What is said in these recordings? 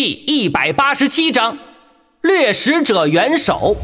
第187章掠食者元首。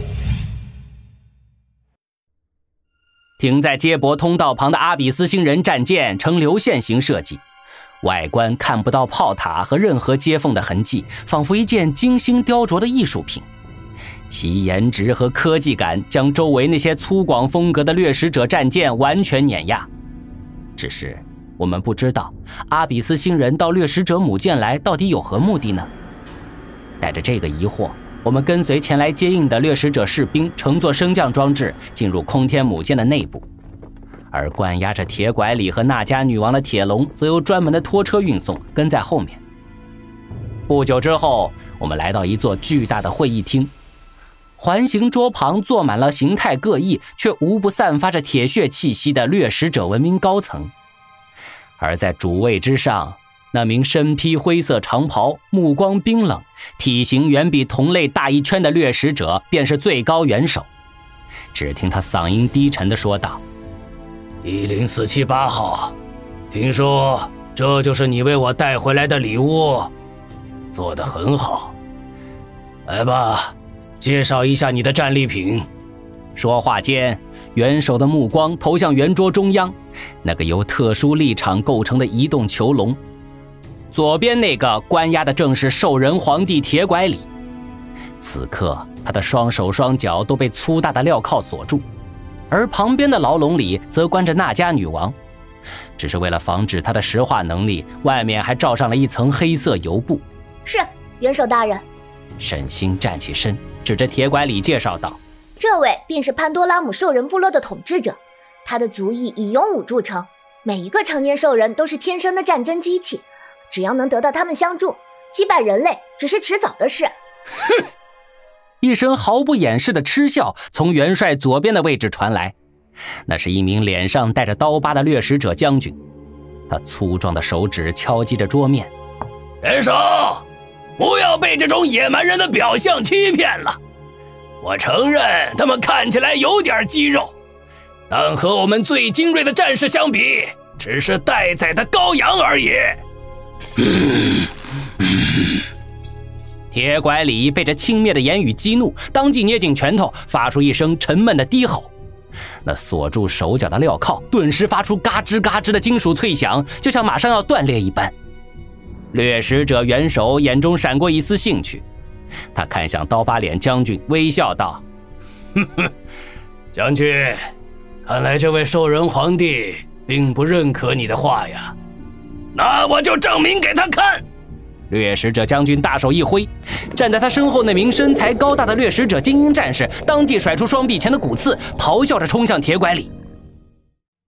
停在接驳通道旁的阿比斯星人战舰呈流线型设计，外观看不到炮塔和任何接缝的痕迹，仿佛一件精心雕琢的艺术品。其颜值和科技感将周围那些粗犷风格的掠食者战舰完全碾压。只是我们不知道阿比斯星人到掠食者母舰来到底有何目的呢？带着这个疑惑，我们跟随前来接应的掠食者士兵乘坐升降装置进入空天母舰的内部，而关押着铁拐李和纳迦女王的铁笼则由专门的拖车运送，跟在后面。不久之后，我们来到一座巨大的会议厅，环形桌旁坐满了形态各异却无不散发着铁血气息的掠食者文明高层，而在主位之上，那名身披灰色长袍、目光冰冷、体型远比同类大一圈的掠食者便是最高元首。只听他嗓音低沉地说道：“10478号，听说这就是你为我带回来的礼物，做得很好。来吧，介绍一下你的战利品。”说话间，元首的目光投向圆桌中央那个由特殊立场构成的移动囚笼。左边那个关押的正是兽人皇帝铁拐李，此刻他的双手双脚都被粗大的镣铐锁住，而旁边的牢笼里则关着纳迦女王，只是为了防止她的石化能力，外面还罩上了一层黑色油布。 是，元首大人。 沈星站起身，指着铁拐李介绍道：“ 这位便是潘多拉姆兽人部落的统治者，他的族裔以勇武著称，每一个成年兽人都是天生的战争机器，只要能得到他们相助，击败人类只是迟早的事。” 哼！一声毫不掩饰的嗤笑从元帅左边的位置传来，那是一名脸上带着刀疤的掠食者将军，他粗壮的手指敲击着桌面：“元首，不要被这种野蛮人的表象欺骗了。我承认他们看起来有点肌肉，但和我们最精锐的战士相比，只是待宰的羔羊而已。”铁拐李被这轻蔑的言语激怒，当即捏紧拳头，发出一声沉闷的低吼。那锁住手脚的镣铐顿时发出嘎吱嘎吱的金属脆响，就像马上要断裂一般。掠食者元首眼中闪过一丝兴趣，他看向刀疤脸将军，微笑道：“将军，看来这位兽人皇帝并不认可你的话呀。那我就证明给他看。”掠食者将军大手一挥，站在他身后那名身材高大的掠食者精英战士当即甩出双臂前的骨刺，咆哮着冲向铁拐李。